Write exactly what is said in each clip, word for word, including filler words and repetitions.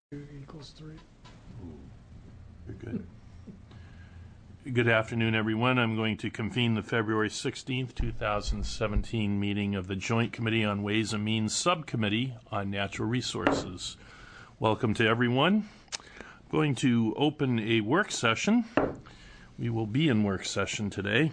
Equals three. You're good. Good afternoon, everyone. I'm going to convene the February sixteenth, two thousand seventeen meeting of the Joint Committee on Ways and Means Subcommittee on Natural Resources. Welcome to everyone. I'm going to open a work session. We will be in work session today.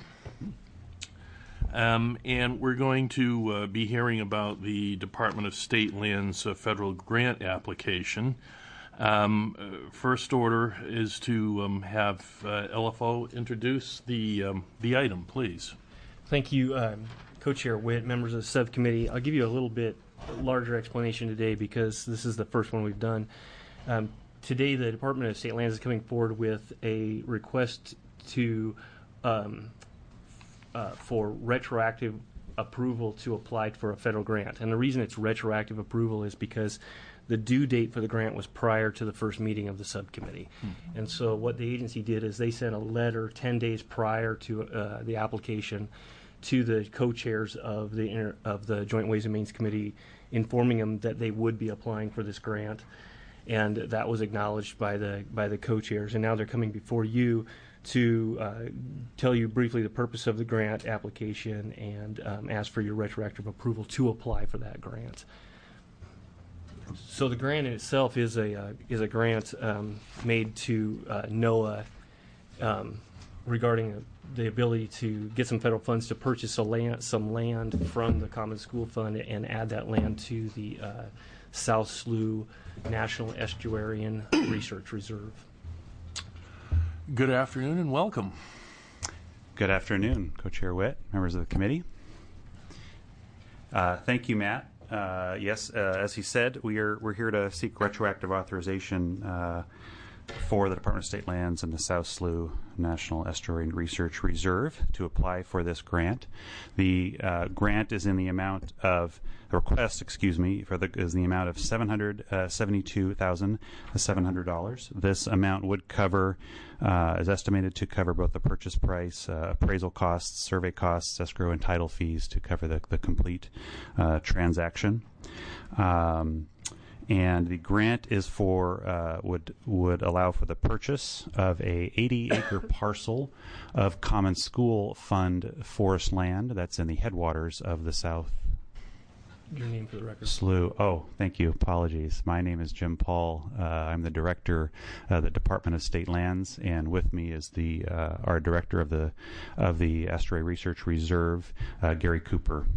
Um, and we're going to uh, be hearing about the Department of State Lands uh, federal grant application. Um, uh, first order is to um, have uh, L F O introduce the um, the item, please. Thank you, um, Co-Chair Witt, members of the subcommittee. I'll give you a little bit larger explanation today because this is the first one we've done. Um, today, the Department of State Lands is coming forward with a request to um, uh, for retroactive approval to apply for a federal grant. And the reason it's retroactive approval is because the due date for the grant was prior to the first meeting of the subcommittee. Mm-hmm. And so what the agency did is they sent a letter ten days prior to uh, the application to the co-chairs of the inter- of the Joint Ways and Means Committee, informing them that they would be applying for this grant. And that was acknowledged by the by the co-chairs. And now they're coming before you to uh, tell you briefly the purpose of the grant application and um, ask for your retroactive approval to apply for that grant. So the grant in itself is a uh, is a grant um, made to uh, NOAA um, regarding uh, the ability to get some federal funds to purchase a land, some land from the Common School Fund and add that land to the uh, South Slough National Estuarine Research Reserve. Good afternoon and welcome. Good afternoon, Co-Chair Witt, members of the committee. Uh, thank you, Matt. Uh, yes, uh, as he said, we are we're here to seek retroactive authorization uh, for the Department of State Lands and the South Slough National Estuarine Research Reserve to apply for this grant. The uh, grant is in the amount of the request, excuse me, for the is the amount of seven hundred seventy-two thousand seven hundred dollars. This amount would cover, uh, is estimated to cover both the purchase price, uh, appraisal costs, survey costs, escrow and title fees to cover the the complete uh, transaction. Um, And the grant is for uh, would would allow for the purchase of a eighty acre parcel of Common School Fund forest land that's in the headwaters of the South. Your name for the record. Slough. Oh, thank you. Apologies. My name is Jim Paul. Uh, I'm the director of the Department of State Lands, and with me is the uh, our director of the of the Estuary Research Reserve, uh, Gary Cooper.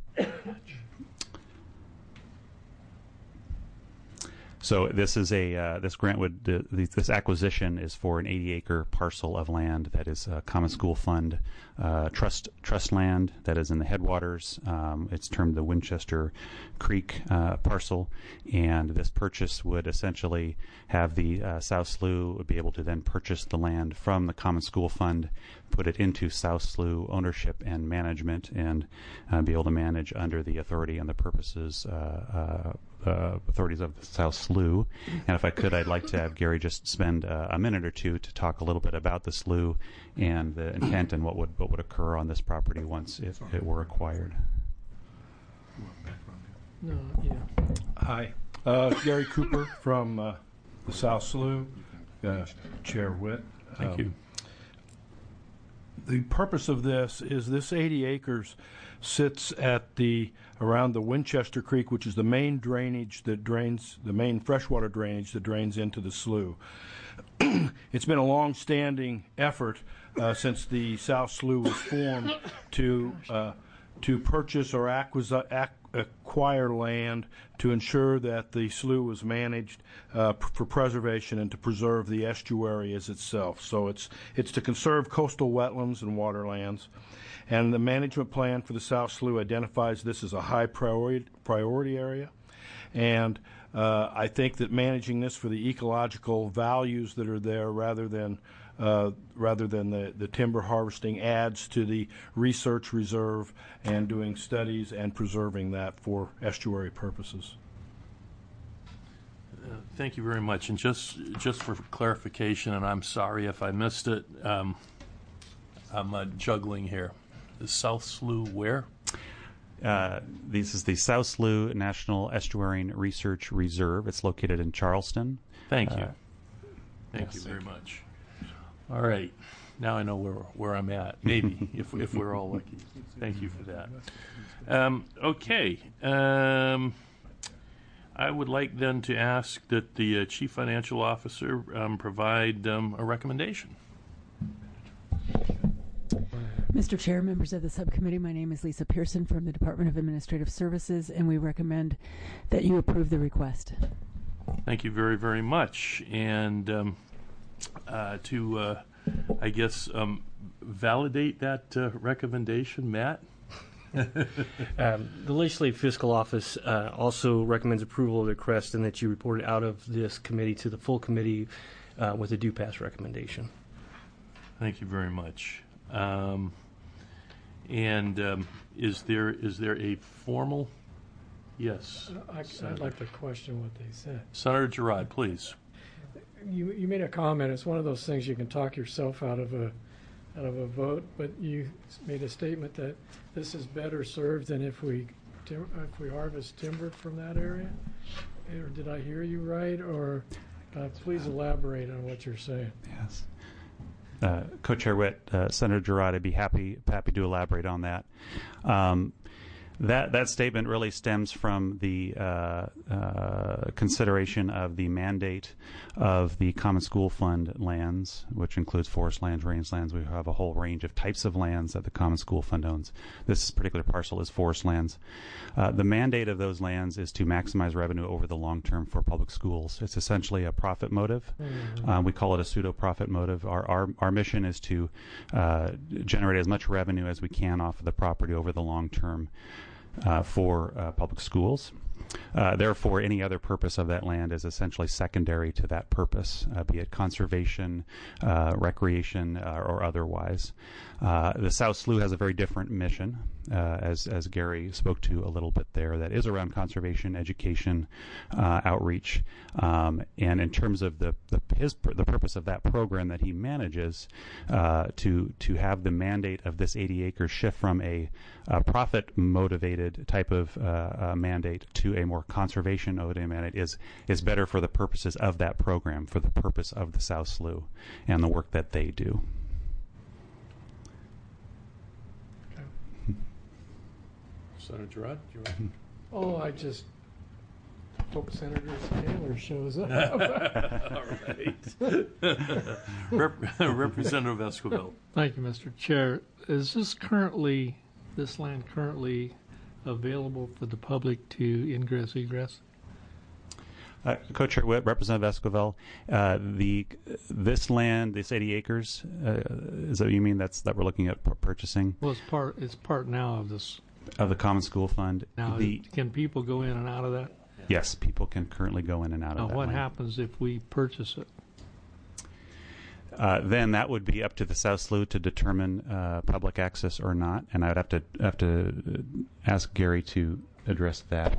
So this is a uh, this grant would uh, this acquisition is for an eighty acre parcel of land that is a Common School Fund uh, trust trust land that is in the headwaters. Um, it's termed the Winchester Creek uh, parcel, and this purchase would essentially have the uh, South Slough be able to then purchase the land from the Common School Fund, put it into South Slough ownership and management, and uh, be able to manage under the authority and the purposes. Uh, uh, Uh, authorities of the South Slough. And if I could, I'd like to have Gary just spend uh, a minute or two to talk a little bit about the slough and the intent and what would what would occur on this property once it, it were acquired. No, yeah. Hi, uh, Gary Cooper from uh, the South Slough, uh, Chair Witt. Thank um, you. The purpose of this is this eighty acres sits at the around the Winchester Creek, which is the main drainage that drains the main freshwater drainage that drains into the slough. It's been a long-standing effort uh, since the South Slough was formed to uh, to purchase or acquisi- ac- acquire land to ensure that the slough was managed uh, p- for preservation and to preserve the estuary as itself. So it's it's to conserve coastal wetlands and waterlands. And the management plan for the South Slough identifies this as a high priority priority area. And uh, I think that managing this for the ecological values that are there rather than uh, rather than the, the timber harvesting adds to the research reserve and doing studies and preserving that for estuary purposes. Uh, thank you very much. And just just for clarification, and I'm sorry if I missed it, um, I'm uh, juggling here. Is South Slough where? Uh, this is the South Slough National Estuarine Research Reserve. It's located in Charleston. Thank you. Uh, Thank yes. you very much. All right. Now I know where where I'm at. Maybe if if we're all lucky. Thank you for that. Um, okay. Um, I would like then to ask that the uh, Chief Financial Officer um, provide um, a recommendation. Mister Chair, members of the subcommittee, my name is Lisa Pearson from the Department of Administrative Services, and we recommend that you approve the request. Thank you very, very much. And um, uh, to, uh, I guess, um, validate that uh, recommendation, Matt? Um, the Legislative Fiscal Office uh, also recommends approval of the request and that you report it out of this committee to the full committee uh, with a do pass recommendation. Thank you very much. Um, and um, is there is there a formal? Yes. I, I'd like to question what they said. Senator Girard, please. You you made a comment. It's one of those things you can talk yourself out of a out of a vote, but you made a statement that this is better served than if we tim- if we harvest timber from that area. Or did I hear you right? Or uh, please elaborate on what you're saying. Yes. Uh, Co-Chair Witt, uh, Senator Girard, I'd be happy happy to elaborate on that. Um, that that statement really stems from the uh, uh, consideration of the mandate of the Common School Fund lands, which includes forest lands, rangelands. We have a whole range of types of lands that the Common School Fund owns. This particular parcel is forest lands. Uh, the mandate of those lands is to maximize revenue over the long term for public schools. It's essentially a profit motive. Mm-hmm. Um, we call it a pseudo-profit motive. Our, our, our mission is to uh, generate as much revenue as we can off of the property over the long term uh, for uh, public schools. Uh, therefore, any other purpose of that land is essentially secondary to that purpose, uh, be it conservation, uh, recreation, uh, or otherwise. Uh, the South Slough has a very different mission, uh, as as Gary spoke to a little bit there, that is around conservation, education, uh, outreach, um, and in terms of the the his the purpose of that program that he manages, uh, to to have the mandate of this eighty acres shift from a, a profit motivated type of uh, uh, mandate to a more conservation motivated mandate is is better for the purposes of that program, for the purpose of the South Slough and the work that they do. Senator Girard, do you want Oh, I just hope Senator Taylor shows up. All right. Rep- Representative Esquivel. Thank you, Mister Chair. Is this currently, this land currently available for the public to ingress, egress? Uh, Co-Chair Witt, Representative Esquivel, uh, the this land, this eighty acres, uh, is that what you mean? That's that we're looking at p- purchasing Well, it's part, it's part now of this. of the Common School Fund. Now, the, can people go in and out of that? yes, people can currently go in and out Now, of that what land. happens if we purchase it? Uh, then that would be up to the South Slough to determine uh, public access or not, and I would have to have to ask Gary to address that.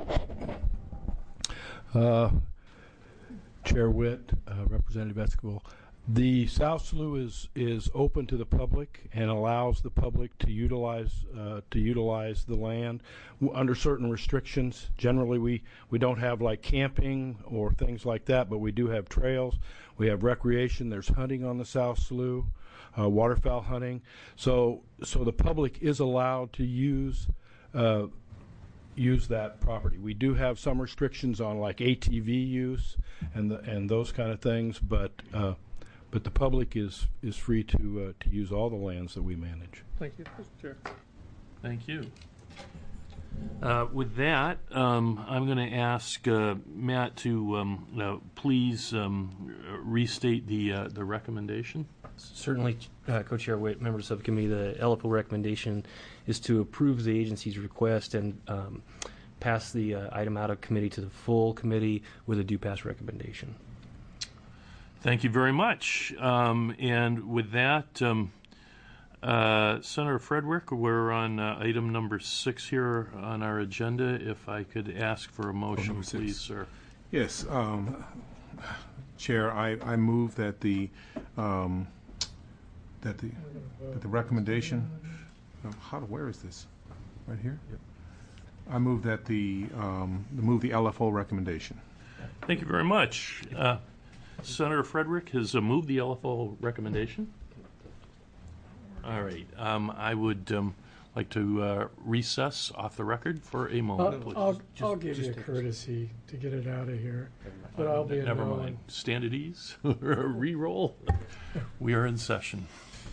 Uh, Chair Witt, uh, Representative Esquivel, the South Slough is is open to the public and allows the public to utilize uh, to utilize the land w- under certain restrictions. Generally, we we don't have like camping or things like that, but we do have trails. We have recreation. There's hunting on the South Slough, uh, waterfowl hunting. So so the public is allowed to use. Uh, use that property. We do have some restrictions on like A T V use and the, and those kind of things, but uh, but the public is is free to uh, to use all the lands that we manage. Thank you, Mister Chair. Thank you. Uh, with that, um, I'm going to ask uh, Matt to um, uh, please um, restate the uh, the recommendation. Certainly, uh, Co-Chair Witt, members of the subcommittee, the L F O recommendation is to approve the agency's request and um, pass the uh, item out of committee to the full committee with a due pass recommendation. Thank you very much. Um, and with that, um, uh, Senator Frederick, we're on uh, item number six here on our agenda. If I could ask for a motion, number six. please, sir. Yes, um, Chair, I, I move that the um, that the that the recommendation. Uh, how to, where is this? Right here. I move that the, um, move the L F O recommendation. Thank you very much. Uh, Senator Frederick has uh, moved the L F O recommendation. All right. Um, I would um, like to uh, recess off the record for a moment, I'll, please. I'll, Just- I'll give just you a take a courtesy to get it out of here, but I'll be a Never no. mind. Stand at ease. Re-roll. We are in session.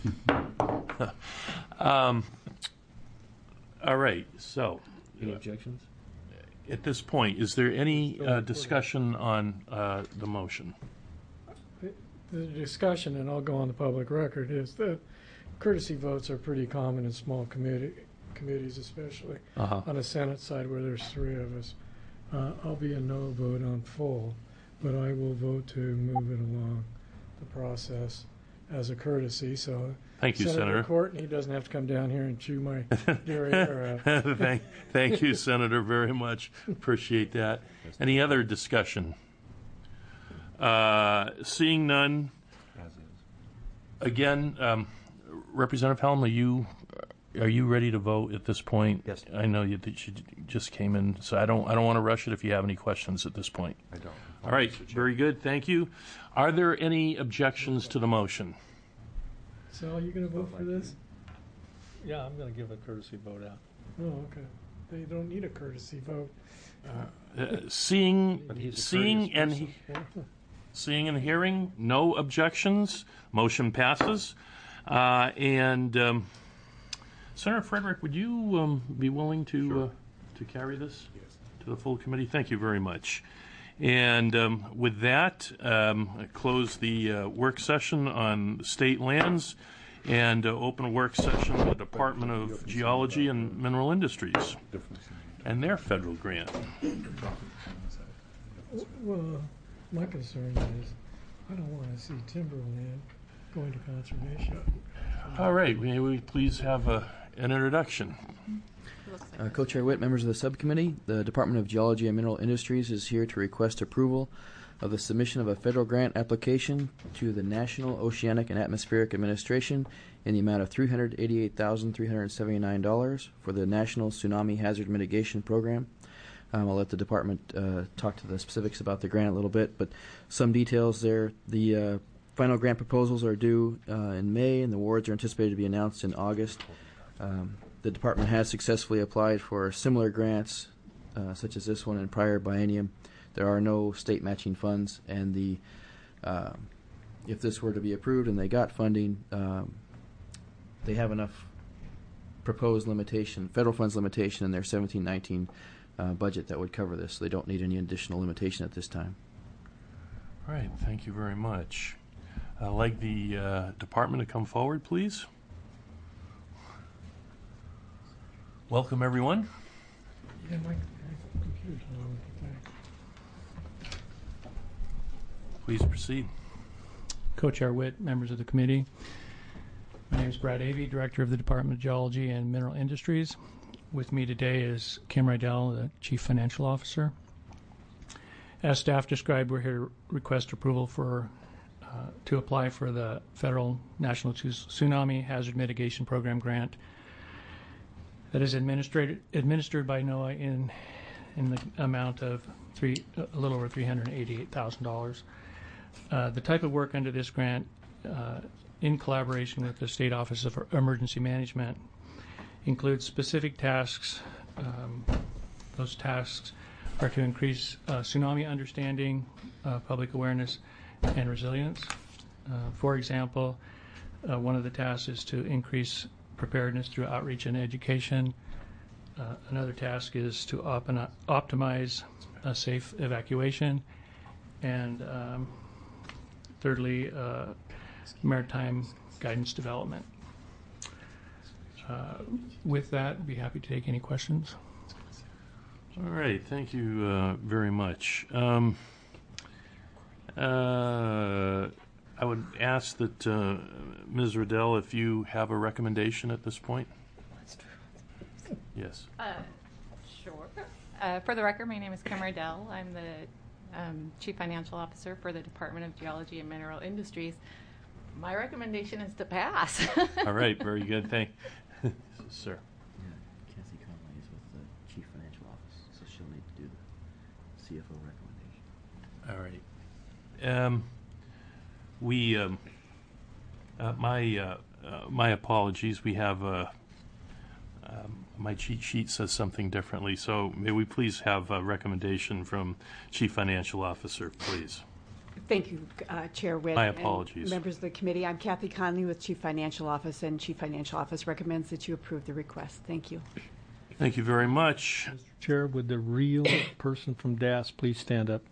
um, all right. So, Any objections? at this point, is there any uh, discussion on uh, the motion? The discussion, and I'll go on the public record, is that courtesy votes are pretty common in small committee, committees, especially Uh-huh. on the Senate side where there's three of us. Uh, I'll be a no vote on full, but I will vote to move it along the process as a courtesy. So Thank you, Senator Senator. Courtney doesn't have to come down here and chew my derriere out. thank, thank you, Senator, very much. Appreciate that. Any other discussion? Uh, seeing none, again, um, Representative Helm, are you are you ready to vote at this point? Yes. I know you, that you just came in, so I don't I don't want to rush it. If you have any questions at this point, I don't. all right. Very good. Thank you. Are there any objections to the motion? So are you going to vote for this? Yeah, I'm going to give a courtesy vote out. Oh, okay. They don't need a courtesy vote. Uh, seeing But he's a seeing courteous and person. he- Seeing and hearing, no objections, motion passes. Uh, and um, Senator Frederick, would you um, be willing to Sure. uh, to carry this to the full committee? Thank you very much. And um, with that, um, I close the uh, work session on state lands and uh, open a work session with the Department of Geology and Mineral Industries and their federal grant. Well, my concern is I don't want to see timberland going to conservation. All right, may we please have a, an introduction? Uh, Co-Chair Witt, members of the subcommittee, the Department of Geology and Mineral Industries is here to request approval of the submission of a federal grant application to the National Oceanic and Atmospheric Administration in the amount of three hundred eighty-eight thousand three hundred seventy-nine dollars for the National Tsunami Hazard Mitigation Program. Um, I'll let the department uh, talk to the specifics about the grant a little bit, but some details there. The uh, final grant proposals are due uh, in May, and the awards are anticipated to be announced in August. Um, the department has successfully applied for similar grants, uh, such as this one in prior biennium. There are no state matching funds, and the uh, if this were to be approved and they got funding, um, they have enough proposed limitation, federal funds limitation in their seventeen nineteen uh, budget that would cover this. So they don't need any additional limitation at this time. All right, thank you very much. I'd like the uh, department to come forward, please. Welcome, everyone. Yeah, my, my computer's not working. Please proceed. Co-Chair Witt, members of the committee. My name is Brad Avey, Director of the Department of Geology and Mineral Industries. With me today is Kim Rydell, the Chief Financial Officer. As staff described, we're here to request approval for uh, to apply for the Federal National Tsunami Hazard Mitigation Program grant that is administered administered by NOAA in in the amount of three a little over three hundred eighty-eight thousand dollars. Uh, the type of work under this grant, uh, in collaboration with the State Office of Emergency Management, includes specific tasks. Um, those tasks are to increase uh, tsunami understanding, uh, public awareness, and resilience. Uh, for example, uh, one of the tasks is to increase preparedness through outreach and education. Uh, another task is to op- optimize a safe evacuation. And um, thirdly, uh, maritime guidance development. Uh, with that, I'd be happy to take any questions. All right, thank you uh, very much. Um, uh, I would ask that uh, Miz Riddell, if you have a recommendation at this point. Yes. Uh, sure. Uh, for the record, my name is Kim Riddell. I'm the um, Chief Financial Officer for the Department of Geology and Mineral Industries. My recommendation is to pass. All right, very good. Thank sir. Yeah, Kathy Conley is with the Chief Financial C F O recommendation. All right. Um, we, um, uh, my, uh, uh, my apologies. We have a, um, my cheat sheet says something differently. So may we please have a recommendation from Chief Financial Officer, please? Thank you, uh, Chair Witt. My and apologies. members of the committee. I'm Kathy Conley with Chief Financial Office, and Chief Financial Office recommends that you approve the request. Thank you. Thank you very much. Mister Chair, would the real person from D A S please stand up?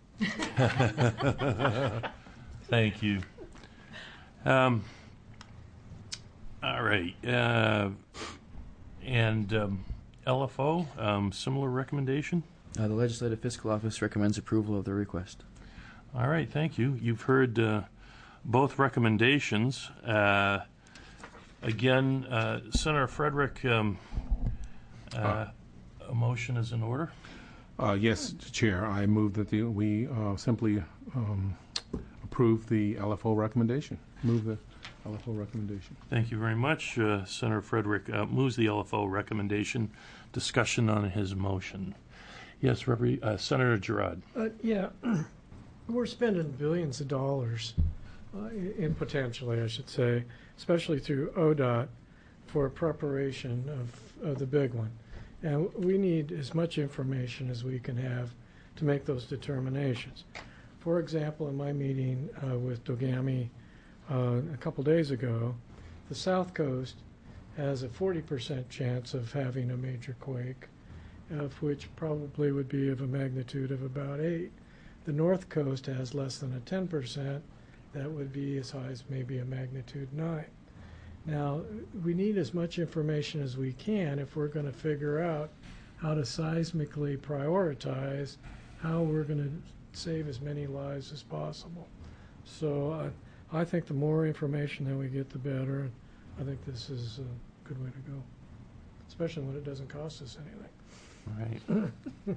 Thank you. Um, all right. Uh, and um, L F O, um, similar recommendation? Uh, the Legislative Fiscal Office recommends approval of the request. All right, thank you. You've heard uh, both recommendations. Uh, again, uh, Senator Frederick, um, uh, a motion is in order. Uh, yes, Chair. I move that the, we uh, simply um, approve the L F O recommendation. Move the L F O recommendation. Thank you very much. Uh, Senator Frederick uh, moves the L F O recommendation. Discussion on his motion. Yes, Reverend, uh, Senator Girard. Uh, yeah, we're spending billions of dollars, uh, in potentially, I should say, especially through O D O T, for preparation of, of the big one. And we need as much information as we can have to make those determinations. For example, in my meeting uh, with Dogami uh, a couple days ago, the South Coast has a forty percent chance of having a major quake, of which probably would be of a magnitude of about eight. The North Coast has less than a ten percent. That would be as high as maybe a magnitude nine. Now, we need as much information as we can if we're going to figure out how to seismically prioritize how we're going to save as many lives as possible. So uh, I think the more information that we get, the better. I think this is a good way to go, especially when it doesn't cost us anything.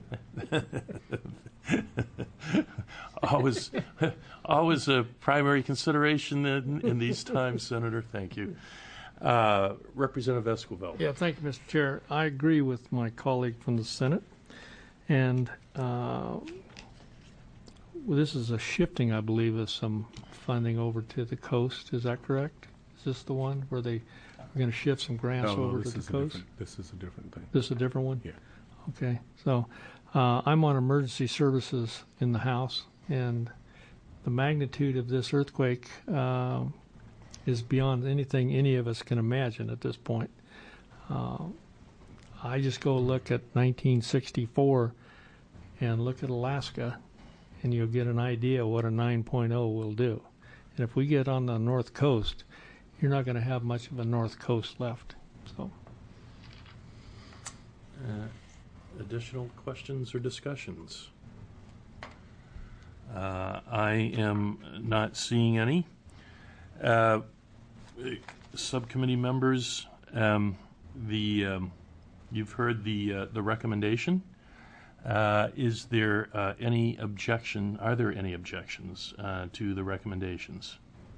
Right. always, always a primary consideration in, in these times, Senator. Thank you. Uh, Representative Esquivel. Yeah, thank you, Mister Chair. I agree with my colleague from the Senate. And uh, well, this is a shifting, I believe, of some funding over to the coast. Is that correct? Is this the one where they are going to shift some grants No, no, over this to is the a coast? different- This is a different thing. This is a different one? Yeah. Okay. So uh, I'm on emergency services in the House, and the magnitude of this earthquake uh, is beyond anything any of us can imagine at this point. Uh, I just go look at nineteen sixty-four and look at Alaska, and you'll get an idea what a nine point oh will do. And if we get on the north coast, you're not going to have much of a north coast left. So. Uh, additional questions or discussions? Uh, I am not seeing any. Uh, subcommittee members, um, the um, you've heard the uh, the recommendation. Uh, is there uh, any objection? Are there any objections uh, to the recommendations?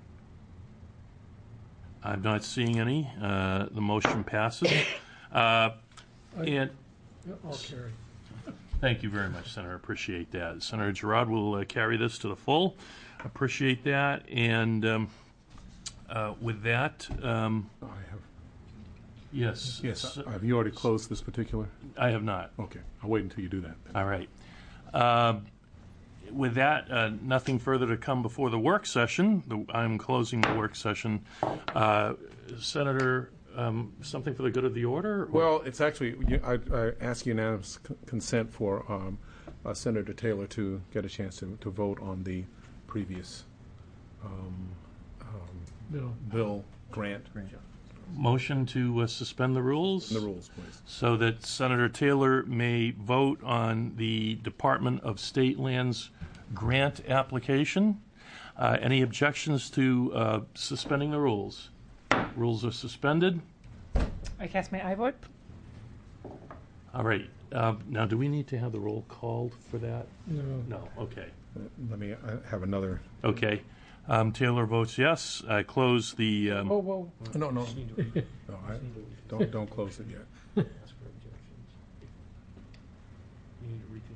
I'm not seeing any. Uh, the motion passes. Uh, and I'll carry. thank you very much, Senator. Appreciate that. Senator Girard will uh, carry this to the full. Appreciate that. And um, uh, with that, um, I have. yes. Yes. s- Have you already closed this particular? I have not. Okay. I'll wait until you do that. then. All right. Uh, with that, uh, nothing further to come before the work session. The, I'm closing the work session. Uh, Senator, um, something for the good of the order? or- Well, it's actually, you- I, I ask unanimous c- consent for um, uh, Senator Taylor to get a chance to, to vote on the previous um, um, Bill. bill grant. Motion to uh, suspend the rules? The rules, please. So that Senator Taylor may vote on the Department of State Lands grant application. Uh, any objections to uh, suspending the rules? Rules are suspended. I cast my I vote. All right. Uh, now, do we need to have the roll called for that? No. No. Okay. Uh, Let me uh, have another. Okay. Um, Taylor votes yes. I close the. Um, Oh, well. No, no. No, I, don't, don't close it yet. You need to reconsider.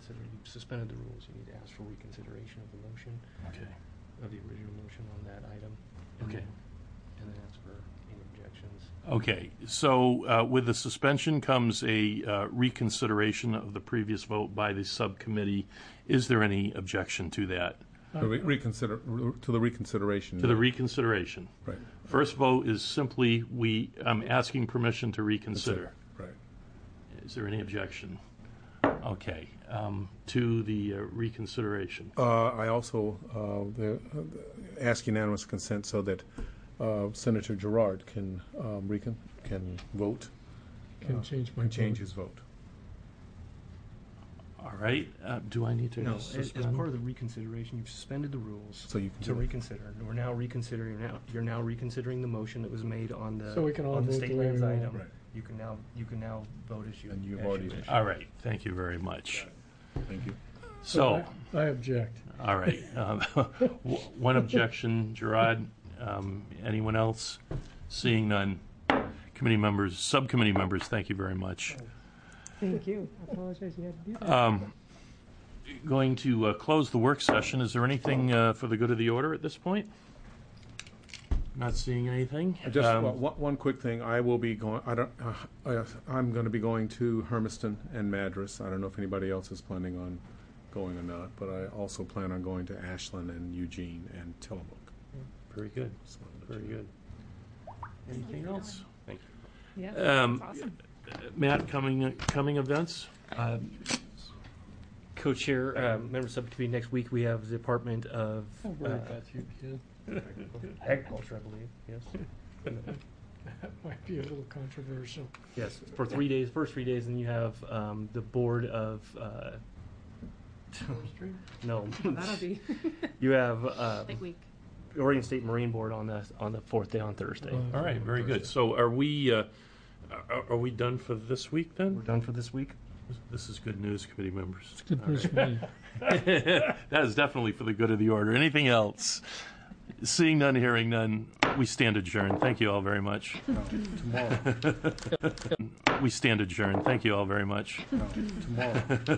reconsider. You've suspended the rules. You need to ask for reconsideration of the motion, Okay. of the original motion on that item. And Okay. Then, and then ask for any objections. Okay, so uh, with the suspension comes a uh, reconsideration of the previous vote by the subcommittee. Is there any objection to that? To re- reconsider, to the reconsideration. To the reconsideration? Right. First vote is simply, we, I'm asking permission to reconsider. Right. Is there any objection? Okay, um, to the uh, reconsideration. Uh, I also uh, the, uh, ask unanimous consent so that uh, Senator Gerard can um, recon can vote. Can uh, change my can change vote. his vote. All right, uh, do I need to No, as, as suspend? part of the reconsideration, you've suspended the rules So you can to do it. reconsider. We're now reconsidering. Now you're now reconsidering the motion that was made on the So we can all on the vote state the way lands we want. item. Right. You can now you can now vote as you And you've as already- you wish. All right, thank you very much. Thank you. So, I I object. all right, um, w- one objection, Gerard. Um, anyone else? Seeing none. Committee members, subcommittee members, thank you very much. Thank you. I apologize you had to do that. Um, going to uh, close the work session. Is there anything uh, for the good of the order at this point? Not seeing anything. Uh, Just Um, uh, one, one quick thing. I will be going. I don't. Uh, I, I'm going to be going to Hermiston and Madras. I don't know if anybody else is planning on going or not, but I also plan on going to Ashland and Eugene and Tillamook. Very good. Just wanted to Very let you know. good. Anything else? Thank you. Yeah, Um, that's awesome. Matt, coming coming events. Um, Co-chair, uh, member subcommittee. Next week we have the Department of Don't worry uh, about you, kid. Agriculture, I believe. Yes. That might be a little controversial. Yes, for three days, first three days, and you have um, the board of. Uh, no, That'll be. you have uh, Big week. Oregon State Marine Board on the on the fourth day on Thursday. Uh, All right, very good. So, are we uh, are, are we done for this week We're then? done for this week. This is good news, committee members. It's good All news right. for me. That is definitely for the good of the order. Anything else? Seeing none, hearing none, we stand adjourned. Thank you all very much. Tomorrow. We stand adjourned. Thank you all very much. Tomorrow.